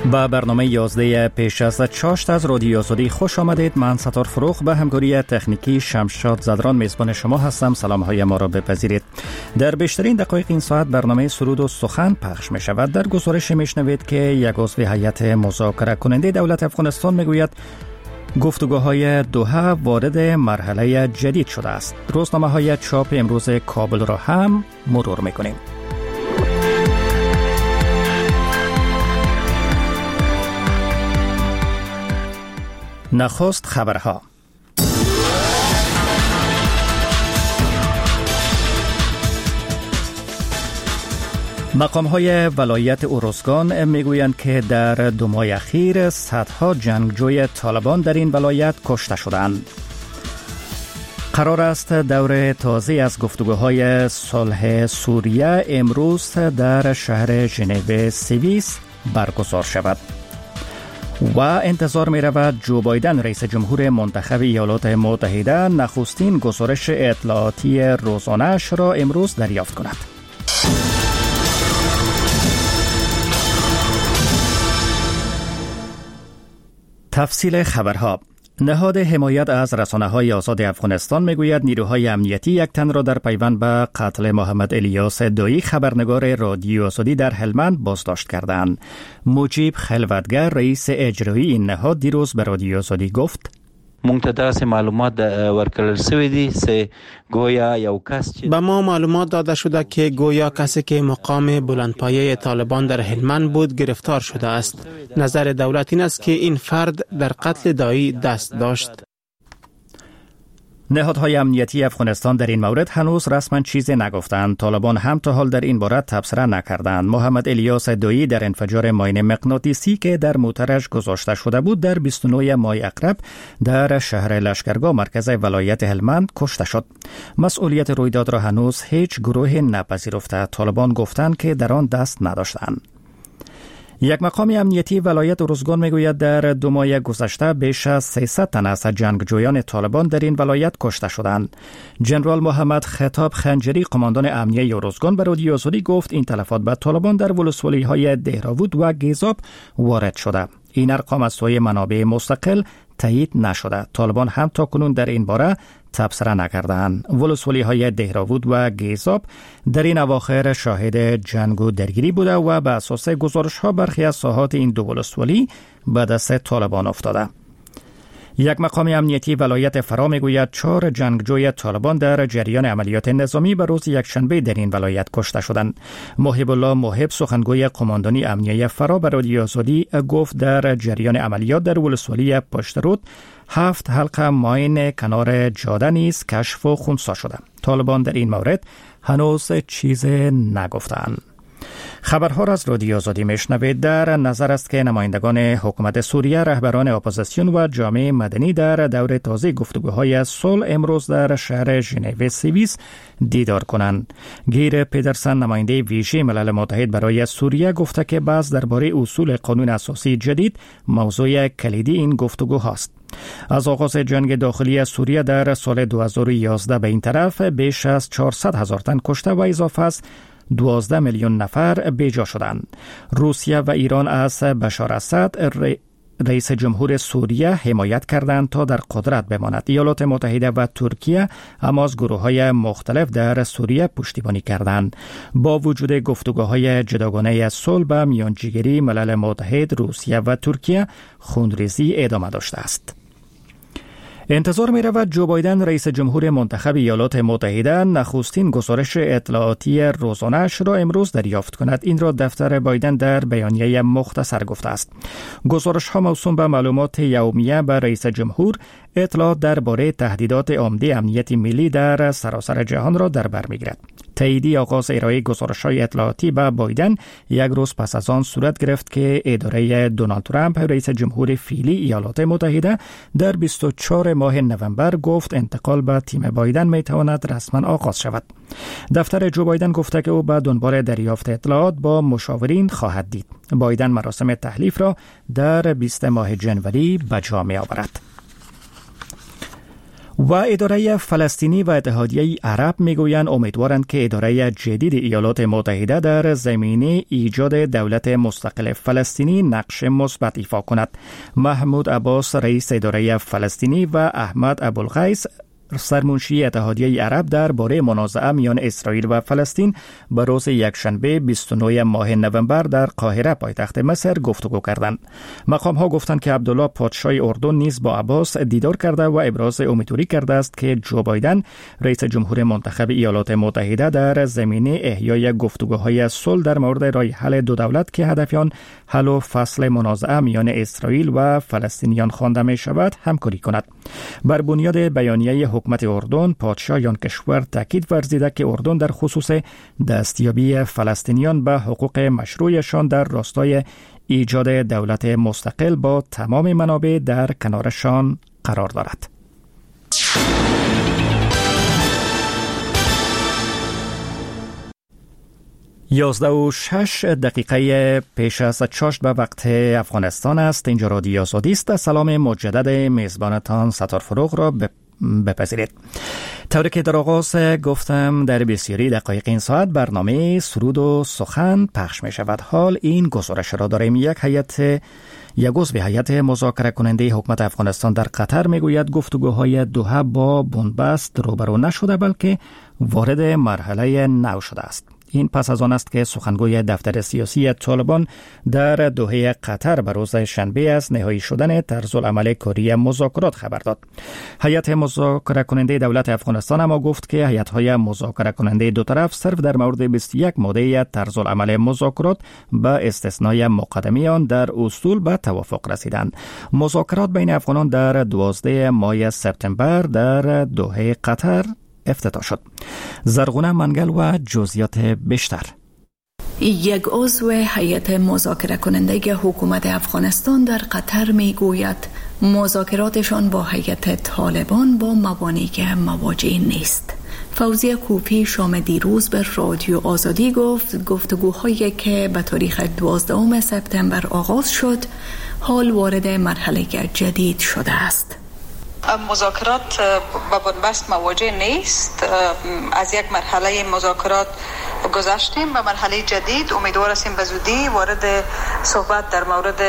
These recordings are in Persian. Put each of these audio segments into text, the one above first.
با برنامه 11 پیش از چاشت از رادیو آزادی خوش آمدید. من ستار فروخ به همکاری تکنیکی شمشاد زدران میزبان شما هستم. سلام های ما را بپذیرید. در بیشترین دقایق این ساعت برنامه سرود و سخن پخش می شود. در گزارش میشنوید که یک عضو هیئت مذاکره کننده دولت افغانستان میگوید گفتگوهای دوحه وارد مرحله جدید شده است. روزنامه های چاپ امروز کابل را هم مرور میکنیم. نخست خبرها. مقام‌های ولایت اروزگان میگویند که در 2 ماه اخیر صدها جنگجوی طالبان در این ولایت کشته شدند. قرار است دور تازه از گفتگوهای صلح سوریه امروز در شهر ژنو سوئیس برگزار شود. و انتظار می رود جو بایدن رئیس جمهور منتخب ایالات متحده نخستین گزارش اطلاعاتی روزانه‌اش را امروز دریافت کند. تفصیل خبرها. نهاد حمایت از رسانه‌های آزاد افغانستان میگوید نیروهای امنیتی یک تن را در پیوند به قتل محمد الیاس دویی خبرنگار رادیو آزادی در هلمند بازداشت کردند. مجیب خلوتگر رئیس اجرایی این نهاد دیروز به رادیو آزادی گفت مونږ داسې معلومات ورکړل شوی دي چې گویا یو کس به ما معلومات داده شده که گویا کسی که مقام بلندپایه طالبان در هلمند بود گرفتار شده است. نظر دولت این است که این فرد در قتل دایی دست داشت. نهادهای امنیتی افغانستان در این مورد هنوز رسما چیزی نگفتند. طالبان هم تا حال در این باره تبصره نکردند. محمد الیاس دویی در انفجار ماین مغناطیسی که در موترش گذاشته شده بود در 29 ماه اقرب در شهر لشکرگاه مرکز ولایت هلمند کشته شد. مسئولیت رویداد را هنوز هیچ گروه نپذیرفته. طالبان گفتند که در آن دست نداشتند. یک مقام امنیتی ولایت اروزگان میگوید در 2 ماه گذشته بیش از 300 تن از جنگجویان طالبان در این ولایت کشته شدند. جنرال محمد خطاب خنجری قماندان امنیه اروزگان به رادیو آزادی گفت این تلفات به طالبان در ولسوالی‌های دهراود و گیزاب وارد شده. این ارقام از سوی منابع مستقل تایید نشده. طالبان هم تا کنون در این باره تبصره نکردند. ولسوالی‌های دهراود و گیزاب در این اواخر شاهد جنگ و درگیری بوده و به اساس گزارش‌ها برخی از ساحات این دو ولسوالی به دست طالبان افتاده. یک مقام امنیتی ولایت فرا میگوید 4 جنگجوی طالبان در جریان عملیات نظامی به روز یکشنبه در این ولایت کشته شدند. محب الله محب سخنگوی قماندانی امنیه فرا به رادیو آزادی گفت در جریان عملیات در ولسوالی پشترود 7 حلقه ماین کنار جاده نیز کشف و خنثی شده. طالبان در این مورد هنوز چیز نگفتند. خبرها را از رادیو آزادی میشنوید. در نظر است که نمایندگان حکومت سوریه، رهبران اپوزیسیون و جامعه مدنی در دور تازه گفتگوهای صلح امروز در شهر ژنو سوئیس دیدار کنند. گیر پیترسن نماینده ویژه ملل متحد برای سوریه گفته که بحث درباره اصول قانون اساسی جدید موضوع کلیدی این گفتگو هاست. از آغاز جنگ داخلی سوریه در سال 2011 به این طرف بیش از 400,000 تن کشته و اضافه از 12 میلیون نفر بیجا شدند. روسیه و ایران از بشار اسد رئیس جمهور سوریه حمایت کردند تا در قدرت بماند. ایالات متحده و ترکیه اما از گروه‌های مختلف در سوریه پشتیبانی کردند. با وجود گفتگوهای جداگانه صلح به میانجیگری ملل متحد، روسیه و ترکیه خونریزی ادامه داشته است. انتظار می رود جو بایدن رئیس جمهور منتخب ایالات متحده نخستین گزارش اطلاعاتی روزانه‌اش را امروز دریافت کند. این را دفتر بایدن در بیانیه مختصر گفته است. گزارش ها موسوم به معلومات یومیه به رئیس جمهور اطلاعات درباره تهدیدات عمده امنیت ملی در سراسر جهان را در بر می‌گیرد. تاییدی آغاز ارائه گزارش‌های اطلاعاتی به بایدن یک روز پس از آن صورت گرفت که اداره دونالد ترامپ رئیس جمهور فعلی ایالات متحده در 24 ماه نوامبر گفت انتقال به تیم بایدن میتواند رسما آغاز شود. دفتر جو بایدن گفته که او به دنبال دریافت اطلاعات با مشاورین خواهد دید. بایدن مراسم تحلیف را در 20 ماه ژانویه به جا می‌آورد. و اداره فلسطینی و اتحادیه عرب میگویند امیدوارند که اداره جدید ایالات متحده در زمینه ایجاد دولت مستقل فلسطینی نقش مثبت ایفا کند. محمود عباس رئیس اداره فلسطینی و احمد ابوالغیث سرمنشی اتحادیه عرب در باره منازعه میان اسرائیل و فلسطین به روز یکشنبه 29 ماه نوامبر در قاهره پایتخت مصر گفتگو کردند. مقام ها گفتند که عبدالله پادشاه اردن نیز با عباس دیدار کرده و ابراز امیدواری کرده است که جو بایدن رئیس جمهور منتخب ایالات متحده در زمینه احیای گفتگوهای صلح در مورد راه حل دو دولت که هدف آن حل و فصل منازعه میان اسرائیل و فلسطینیان خوانده می شود همکاری کند. بر بنیاد بیانیه حکومت اردن، پادشاه آن کشور تاکید ورزیده که اردن در خصوص دستیابی فلسطینیان به حقوق مشروعشان در راستای ایجاد دولت مستقل با تمام منابع در کنارشان قرار دارد. 11:06 پیش از چاشت به وقت افغانستان است. اینجا رادیو آزادی است. سلام مجدد میزبانتان ستار فروغ را بپذیرید. طوری که در آغاز گفتم در بسیاری دقایق این ساعت برنامه سرود و سخن پخش می شود. حال این گزارش را داریم. یک عضو هیئت مذاکره کننده حکومت افغانستان در قطر میگوید گفتگوهای دوحه با بنبست روبرو نشده بلکه وارد مرحله نو شده است. این پس از آن است که سخنگوی دفتر سیاسی طالبان در دوحه قطر به روز شنبه از نهایی شدن طرزالعمل کاری مذاکرات خبر داد. هیئت مذاکره کننده دولت افغانستان اما گفت که هیئت‌های مذاکره کننده دو طرف صرف در مورد 21 ماده طرزالعمل مذاکرات به استثنای مقدمه آن در اصول به توافق رسیدند. مذاکرات بین افغانان در 12 ماه سپتامبر در دوحه قطر افتتاح شد. زرغونه منگل و جزئیات بیشتر. یک عضو هیئت مذاکره کننده حکومت افغانستان در قطر میگوید مذاکراتشان با هیئت طالبان با موانع مواجه نیست. فوزیه کوپی شام دیروز به رادیو آزادی گفت گفتگوهایی که به تاریخ 12 سپتامبر آغاز شد حال وارد مرحله جدید شده است. مذاکرات با بنبست مواجه نیست. از یک مرحله مذاکرات گذشتیم به مرحله جدید. امیدوار هستیم به زودی وارد صحبت در مورد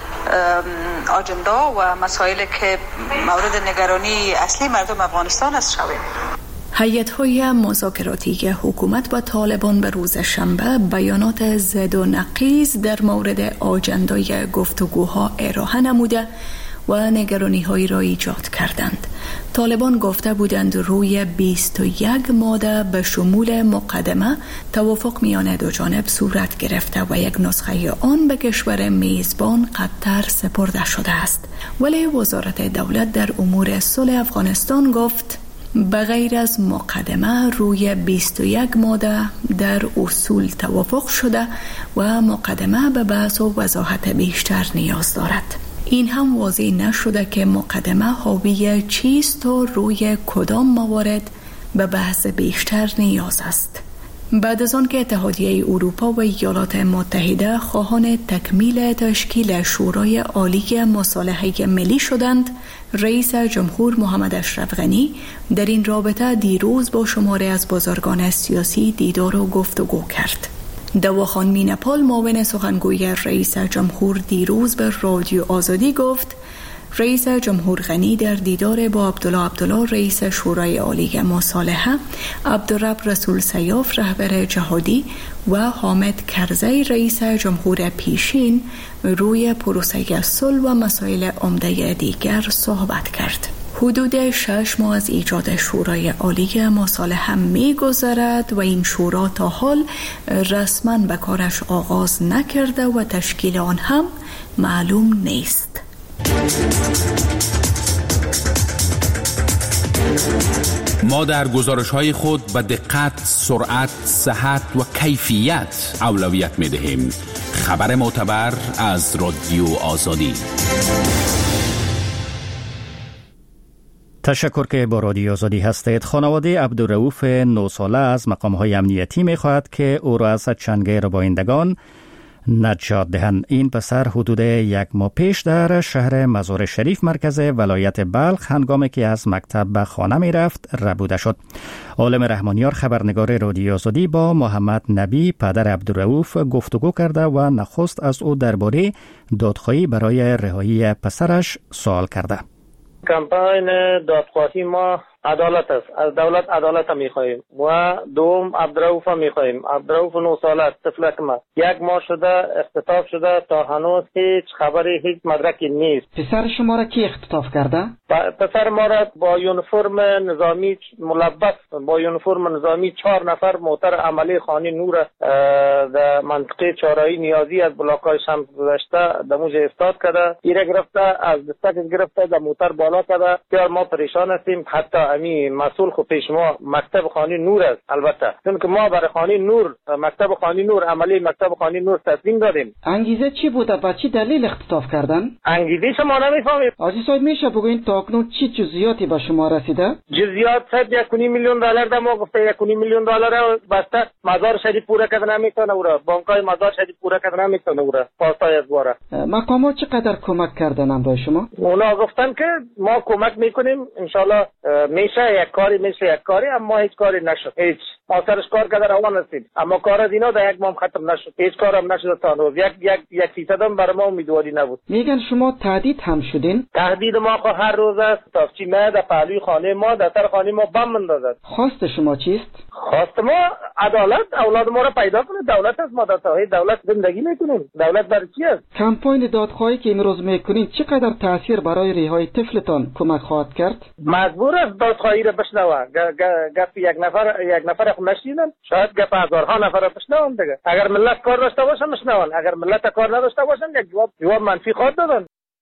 آجندا و مسائلی که مورد نگرانی اصلی مردم افغانستان است شویم. هیئت‌های مذاکراتی حکومت با طالبان به روز شنبه بیانات ضد و نقیض در مورد آجندای گفتگوها ارائه نموده و نگرانی‌هایی را ایجاد کردند. طالبان گفته بودند روی 21 ماده به شمول مقدمه توافق میان دو جانب صورت گرفته و یک نسخه آن به کشور میزبان قطر سپرده شده است. ولی وزارت دولت در امور صلح افغانستان گفت به غیر از مقدمه روی 21 ماده در اصول توافق شده و مقدمه به بحث و وضاحت بیشتر نیاز دارد. این هم واضح نشده که مقدمه حاوی چیست و روی کدام موارد به بحث بیشتر نیاز است. بعد از آن که اتحادیه اروپا و ایالات متحده خواهان تکمیل تشکیل شورای عالی مصالحه ملی شدند، رئیس جمهور محمد اشرف غنی در این رابطه دیروز با شماری از بزرگان سیاسی دیدار و گفتگو کرد. دواخان مینپال معاون سخنگوی رئیس جمهور دیروز به رادیو آزادی گفت رئیس جمهور غنی در دیدار با عبدالله رئیس شورای عالی مصالحه، عبدالرب رسول سیاف رهبر جهادی و حامد کرزی رئیس جمهور پیشین روی پروسه صلح و مسائل عمده دیگر صحبت کرد. حدود 6 ماه از ایجاد شورای عالی مصالحه می‌گذرد و این شورا تا حال رسما به کارش آغاز نکرده و تشکیل آن هم معلوم نیست. ما در گزارش‌های خود به دقت، سرعت، صحت و کیفیت اولویت می‌دهیم. خبر معتبر از رادیو آزادی. تشکر که با رادیو آزادی هستید. خانواده عبدالرؤوف 9 ساله از مقام‌های امنیتی می‌خواهد که او را از چنگ ربایندگان نجات دهند. این پسر حدود 1 ماه پیش در شهر مزار شریف مرکز ولایت بلخ هنگامی که از مکتب به خانه می رفت ربوده شد. عالم رحمانیار خبرنگار رادیو آزادی با محمد نبی پدر عبدالرؤوف گفتگو کرده و نخست از او درباره دادخواهی برای رهایی پسرش سوال کرده. کمپاین دادخواهی ما عدالت است. از دولت عدالت می‌خواهیم و دوم عبدالرؤوف می‌خواهیم. عبدالرؤوف 9 ساله است، طفلک ما 1 ماه شده اختطاف شده، تا هنوز هیچ خبری، هیچ مدرکی نیست. پسر شما را کی اختطاف کرده؟ پسر ما را با یونیفرم نظامی ملبس با یونیفرم نظامی 4 نفر موتر عملی خانه نور در منطقه چهارراهی نیازی از بلاک‌های شمس گذشته دموج استاد کرده. ایره گرفته، از دستک گرفته، در موتر بالا کرده. بسیار ما پریشان هستیم. حتی مسئول خود پیش ما مکتب خانه نور است. البته چون که ما برای خانه نور، مکتب خانه نور، عملی مکتب خانه نور تصمیم دادیم. انگیزه چی بوده؟ با چه دلیل اختطاف کردن؟ انگیزه شما نمیفهمید. آجی صاحب میشه بگوین تا اکنون چی جزئیاتی به شما رسیده؟ جزئیات صد 1.5 میلیون دلار ده ما گفته 1.5 میلیون دلار بسته مزار شریف پورا کردن نمیتونه اورا، بانکای مزار شریف پورا کردن نمیتونه اورا. پاسای از باره مقامات چقدر کمک کردن برای شما؟ اونا گفتن که ما کمک میکنیم ان شاء الله میشه یک کاری اما هیچ کاری نشد. هیچ ما سرش کار کرده روان هستیم اما کار از اینا در 1 ماه ختم نشد. هیچ کارم نشد تا روز. یک فیصد هم برای ما امیدواری نبود. میگن شما تهدید هم شدین؟ تهدید ما خو هر روز است. تافچی ما در پهلوی خانه ما، در سر خانه ما بم اندازد. خواست شما چیست؟ خواست ما عدالت، اولاد ما را پیدا کنه. دولت است، ما در ساحه دولت زندگی میکنیم. دولت برای چی است؟ کمپاین دادخواهی که امروز میکنین چقدر تاثیر برای رهایی طفلتان کمک خواهد کرد؟ مجبور است دادخواهی را بشنوه. گپ یک نفر خو نشینن، شاید گپ هزارها نفر را بشنون دیگه. اگر ملت کار داشته باشه بشنون، اگر ملت کار نداشته باشن یک جواب منفی خواهد دادن.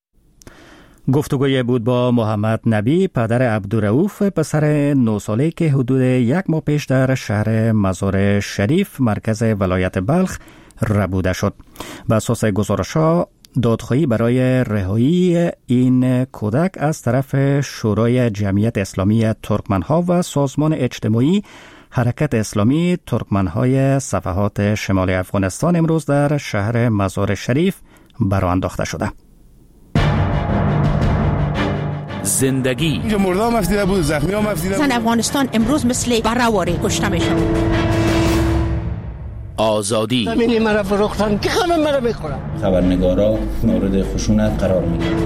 گفتگوی بود با محمد نبی پدر عبدالرؤوف پسر 9 ساله که حدود 1 ماه پیش در شهر مزار شریف مرکز ولایت بلخ ربوده شد. بر اساس گزارش‌ها دادخواهی برای رهایی این کودک از طرف شورای جمعیت اسلامی ترکمنها و سازمان اجتماعی حرکت اسلامی ترکمنهای صفحات شمال افغانستان امروز در شهر مزار شریف برآ انداخته شده. زندگی اینجا مردا مفیده بود، زخمی ها مفیده بود. افغانستان امروز مثل برآوری کشته میشه. آزادی همینی مرا فروختن که همه مرا میخورن. خبرنگارا مورد خشونت قرار میگیرن.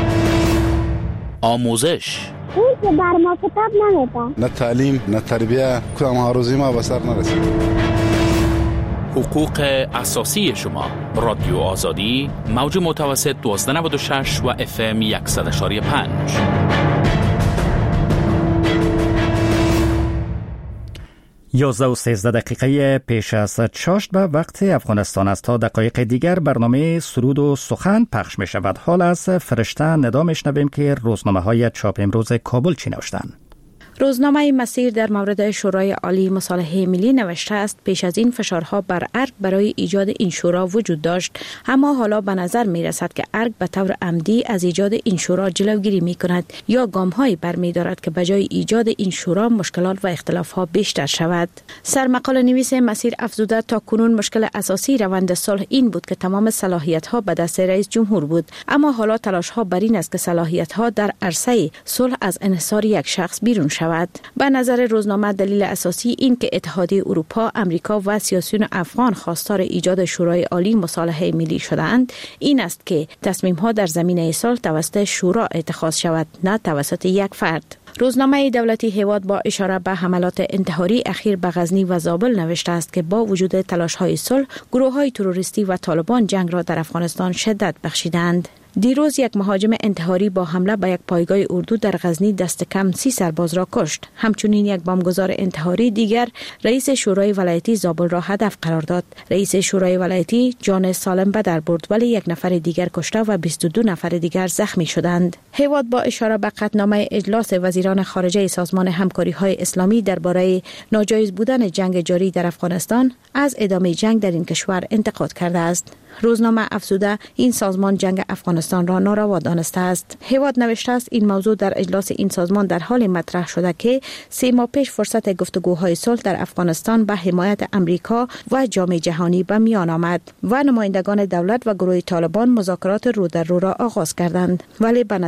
آموزش اون که بر ما کتاب نمیده. نه تعلیم نه تربیه، کدام هاروزی ما به سر نرسید. حقوق اساسی شما. رادیو آزادی، موج متوسط 1296 و FM 100.5. 11:13 پیش از چاشت به وقت افغانستان است. تا دقایق دیگر برنامه سرود و سخن پخش می شود. حال از فرشته ندا می شنویم که روزنامه های چاپ امروز کابل چی نوشتند. روزنامه مسیر در مورد شورای عالی مصالحه ملی نوشته است پیش از این فشارها بر ارگ برای ایجاد این شورا وجود داشت، اما حالا به نظر می رسد که ارگ به طور عمدی از ایجاد این شورا جلوگیری می کند یا گام‌هایی برمی دارد که بجای ایجاد این شورا مشکلات و اختلاف‌ها بیشتر شود. سرمقاله نویس مسیر افزوده تا کنون مشکل اساسی روند صلح این بود که تمام صلاحیت‌ها به دست رئیس جمهور بود، اما حالا تلاش‌ها بر این است که صلاحیت‌ها در عرصه صلح از انحصار یک شخص بیرون شود. به نظر روزنامه دلیل اساسی این که اتحادیه اروپا، امریکا و سیاسیون افغان خواستار ایجاد شورای عالی مصالحه ملی شده‌اند این است که تصمیم‌ها در زمینه صلح توسط شورا اتخاذ شود، نه توسط یک فرد. روزنامه دولتی هیواد با اشاره به حملات انتحاری اخیر به غزنی و زابل نوشته است که با وجود تلاش‌های صلح، گروه‌های تروریستی و طالبان جنگ را در افغانستان شدت بخشیدند. دیروز یک مهاجم انتحاری با حمله به یک پایگاه اردو در غزنی دست کم 30 سرباز را کشت. همچنین یک بمبگذار انتحاری دیگر رئیس شورای ولایتی زابل را هدف قرار داد. رئیس شورای ولایتی جان سالم به در برد ولی یک نفر دیگر کشته و 22 نفر دیگر زخمی شدند. هیواد با اشاره به قطعنامه اجلاس وزیران خارجه سازمان همکاری‌های اسلامی درباره ناجایز بودن جنگ جاری در افغانستان از ادامه جنگ در این کشور انتقاد کرده است. روزنامه افزوده این سازمان جنگ افغانستان را ناروا دانسته است. هیواد نوشته است این موضوع در اجلاس این سازمان در حال مطرح شده که 3 ماه پیش فرصت گفتگوهای صلح در افغانستان به حمایت امریکا و جامعه جهانی به میان آمد و نمایندگان دولت و گروه طالبان مذاکرات رو در رو را آغاز کردند، ولی به